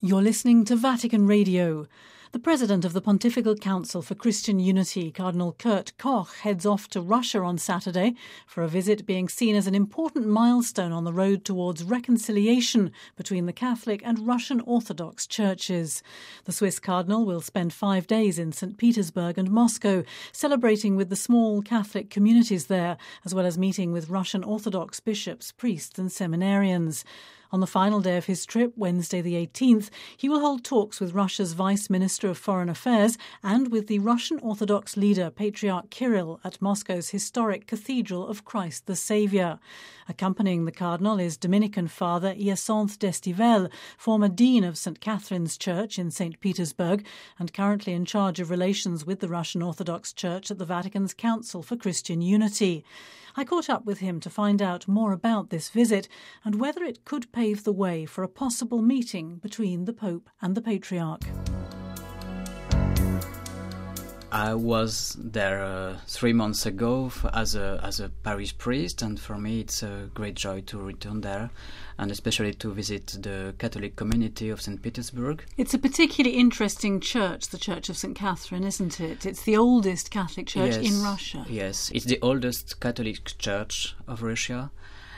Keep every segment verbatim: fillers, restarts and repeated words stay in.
You're listening to Vatican Radio. The president of the Pontifical Council for Christian Unity, Cardinal Kurt Koch, heads off to Russia on Saturday for a visit being seen as an important milestone on the road towards reconciliation between the Catholic and Russian Orthodox churches. The Swiss cardinal will spend five days in Saint Petersburg and Moscow, celebrating with the small Catholic communities there, as well as meeting with Russian Orthodox bishops, priests and seminarians. On the final day of his trip, Wednesday the eighteenth, he will hold talks with Russia's Vice Minister of Foreign Affairs and with the Russian Orthodox leader, Patriarch Kirill, at Moscow's historic Cathedral of Christ the Saviour. Accompanying the Cardinal is Dominican Father Hyacinthe d'Estivelle, former Dean of Saint Catherine's Church in Saint Petersburg and currently in charge of relations with the Russian Orthodox Church at the Vatican's Council for Christian Unity. I caught up with him to find out more about this visit and whether it could pave the way for a possible meeting between the Pope and the Patriarch. I was there uh, three months ago f- as a as a parish priest, and for me it's a great joy to return there, and especially to visit the Catholic community of Saint Petersburg. It's a particularly interesting church, the Church of Saint Catherine, isn't it? It's the oldest Catholic church yes, in Russia. Yes, it's the oldest Catholic church of Russia,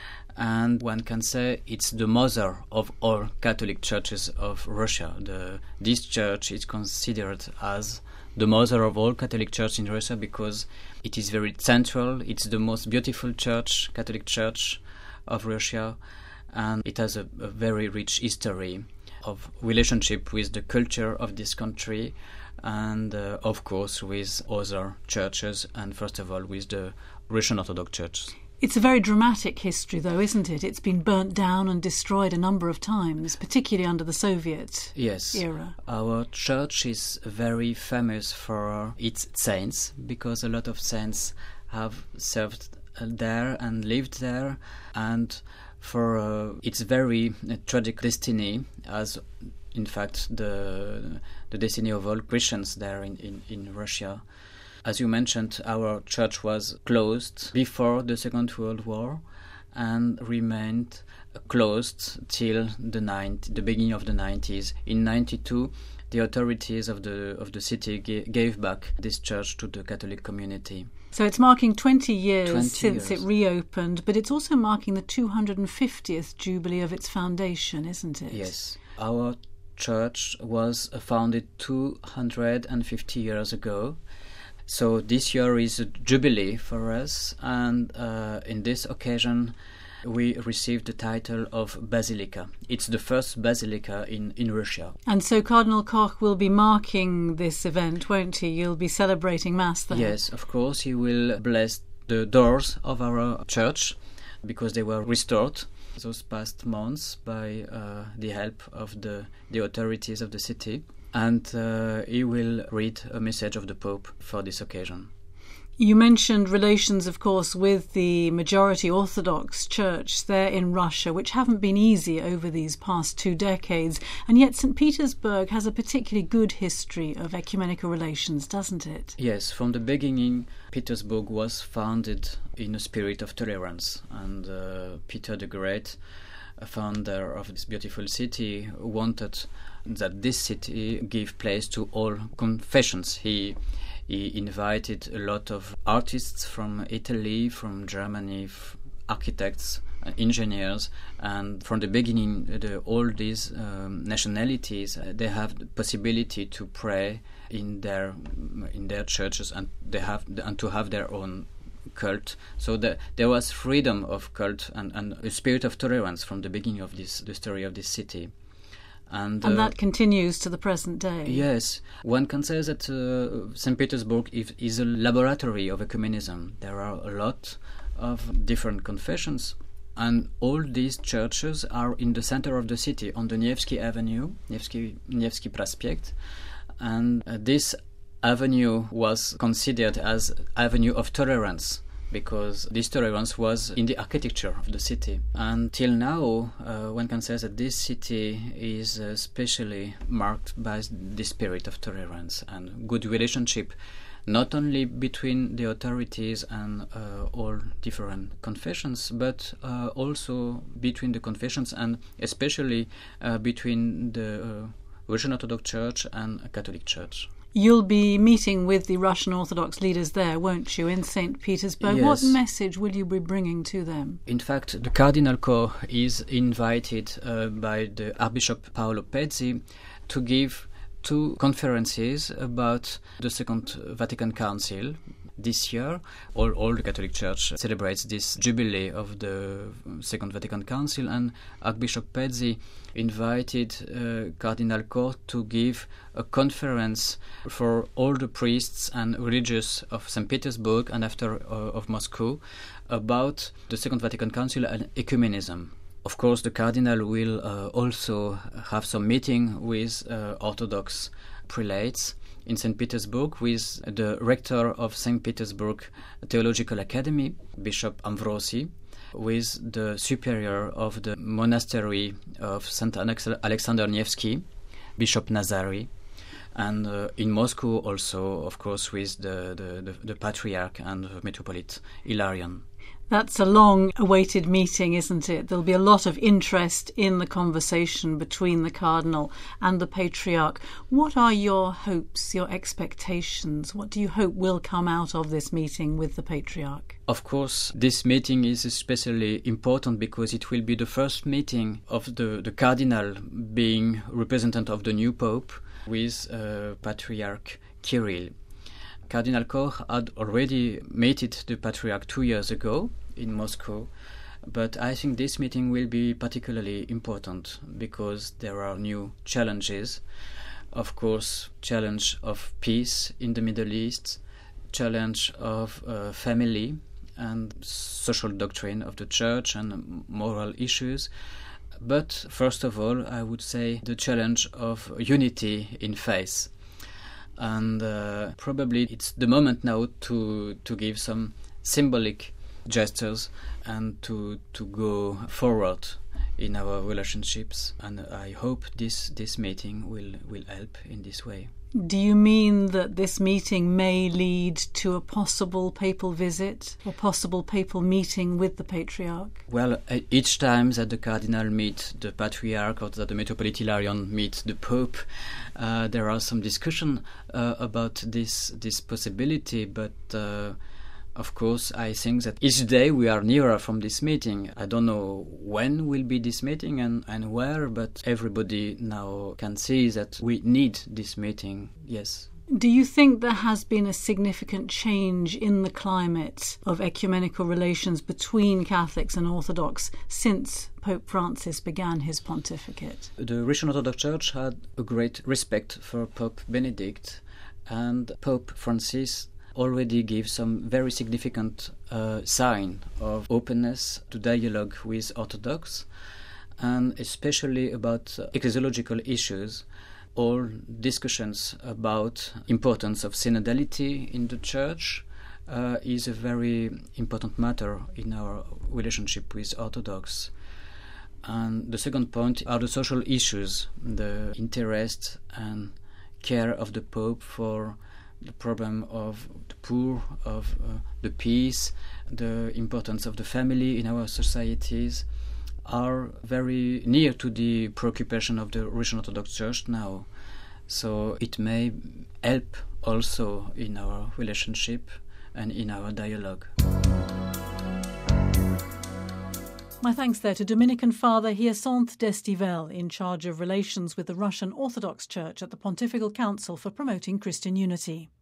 and one can say it's the mother of all Catholic churches of Russia. The, this church is considered as the mother of all Catholic church in Russia because it is very central. It's the most beautiful church, Catholic church of Russia, and it has a, a very rich history of relationship with the culture of this country and, uh, of course, with other churches and, first of all, with the Russian Orthodox Church. It's a very dramatic history, though, isn't it? It's been burnt down and destroyed a number of times, particularly under the Soviet yes. era. Our church is very famous for its saints, because a lot of saints have served there and lived there, and for uh, its very uh, tragic destiny, as in fact the the destiny of all Christians there in, in, in Russia. As you mentioned, our church was closed before the Second World War and remained closed till the ninth, the beginning of the nineties. In ninety-two, the authorities of the of the city g- gave back this church to the Catholic community. So it's marking twenty years twenty since years. it reopened, but it's also marking the two hundred fiftieth jubilee of its foundation, isn't it? Yes. Our church was founded two hundred fifty years ago. So this year is a jubilee for us, and uh, in this occasion we received the title of Basilica. It's the first basilica in, in Russia. And so Cardinal Koch will be marking this event, won't he? You'll be celebrating Mass there. Yes, of course, he will bless the doors of our church because they were restored those past months by uh, the help of the, the authorities of the city. And uh, he will read a message of the Pope for this occasion. You mentioned relations, of course, with the majority Orthodox Church there in Russia, which haven't been easy over these past two decades. And yet Saint Petersburg has a particularly good history of ecumenical relations, doesn't it? Yes, from the beginning, Petersburg was founded in a spirit of tolerance. And uh, Peter the Great, a founder of this beautiful city, wanted that this city give place to all confessions. He he invited a lot of artists from Italy, from Germany, f- architects, uh, engineers, and from the beginning, the, all these um, nationalities uh, they have the possibility to pray in their in their churches, and they have and to have their own cult. So the, there was freedom of cult and, and a spirit of tolerance from the beginning of this the story of this city. And, and uh, that continues to the present day. Yes. One can say that uh, Saint Petersburg is, is a laboratory of ecumenism. There are a lot of different confessions, and all these churches are in the center of the city, on the Nevsky Avenue, Nevsky, Nevsky Prospect, and uh, this avenue was considered as avenue of tolerance, because this tolerance was in the architecture of the city. And till now, uh, one can say that this city is uh, especially marked by the spirit of tolerance and good relationship, not only between the authorities and uh, all different confessions, but uh, also between the confessions and especially uh, between the uh, Russian Orthodox Church and a Catholic Church. You'll be meeting with the Russian Orthodox leaders there, won't you, in Saint Petersburg? Yes. What message will you be bringing to them? In fact, the Cardinal Koch is invited uh, by the Archbishop Paolo Pezzi to give two conferences about the Second Vatican Council. This year, all, all the Catholic Church celebrates this jubilee of the Second Vatican Council, and Archbishop Pezzi invited uh, Cardinal Koch to give a conference for all the priests and religious of Saint Petersburg and after uh, of Moscow about the Second Vatican Council and ecumenism. Of course, the Cardinal will uh, also have some meeting with uh, Orthodox prelates in Saint Petersburg with the rector of Saint Petersburg Theological Academy, Bishop Ambrosi, with the superior of the monastery of Saint Alexander Nevsky, Bishop Nazari, and uh, in Moscow also, of course, with the, the, the, the Patriarch and the Metropolitan Hilarion. That's a long-awaited meeting, isn't it? There'll be a lot of interest in the conversation between the Cardinal and the Patriarch. What are your hopes, your expectations? What do you hope will come out of this meeting with the Patriarch? Of course, this meeting is especially important because it will be the first meeting of the, the Cardinal being representative of the new Pope with uh, Patriarch Kirill. Cardinal Koch had already met the Patriarch two years ago in Moscow, but I think this meeting will be particularly important because there are new challenges. Of course, challenge of peace in the Middle East, challenge of uh, family and social doctrine of the Church and moral issues. But first of all, I would say the challenge of unity in faith. And uh, probably it's the moment now to to give some symbolic gestures and to to go forward in our relationships. And I hope this this meeting will will help in this way. Do you mean that this meeting may lead to a possible papal visit or possible papal meeting with the Patriarch? Well, each time that the Cardinal meets the Patriarch or that the Metropolitan Hilarion meets the Pope, uh, there are some discussion uh, about this this possibility, but uh, of course, I think that each day we are nearer from this meeting. I don't know when will be this meeting and, and where, but everybody now can see that we need this meeting, yes. Do you think there has been a significant change in the climate of ecumenical relations between Catholics and Orthodox since Pope Francis began his pontificate? The Russian Orthodox Church had a great respect for Pope Benedict, and Pope Francis already gave some very significant uh, sign of openness to dialogue with Orthodox, and especially about uh, ecclesiological issues. All discussions about importance of synodality in the Church uh, is a very important matter in our relationship with Orthodox. And the second point are the social issues, the interest and care of the Pope for the problem of the poor, of uh, the peace, the importance of the family in our societies are very near to the preoccupation of the Russian Orthodox Church now. So it may help also in our relationship and in our dialogue. My thanks there to Dominican Father Hyacinthe d'Estivelle, in charge of relations with the Russian Orthodox Church at the Pontifical Council for Promoting Christian Unity.